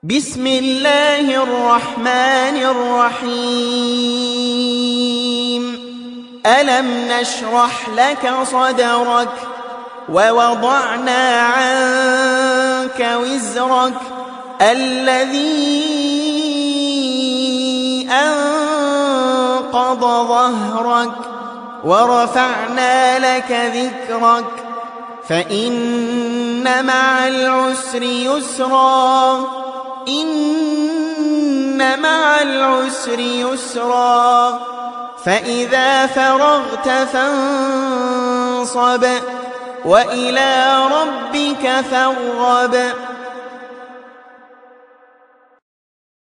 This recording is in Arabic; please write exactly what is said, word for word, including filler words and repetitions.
بسم الله الرحمن الرحيم ألم نشرح لك صدرك ووضعنا عنك وزرك الذي أنقض ظهرك ورفعنا لك ذكرك فإن مع العسر يسرا إن مع العسر يسرا فإذا فرغت فانصب وإلى ربك فارغب.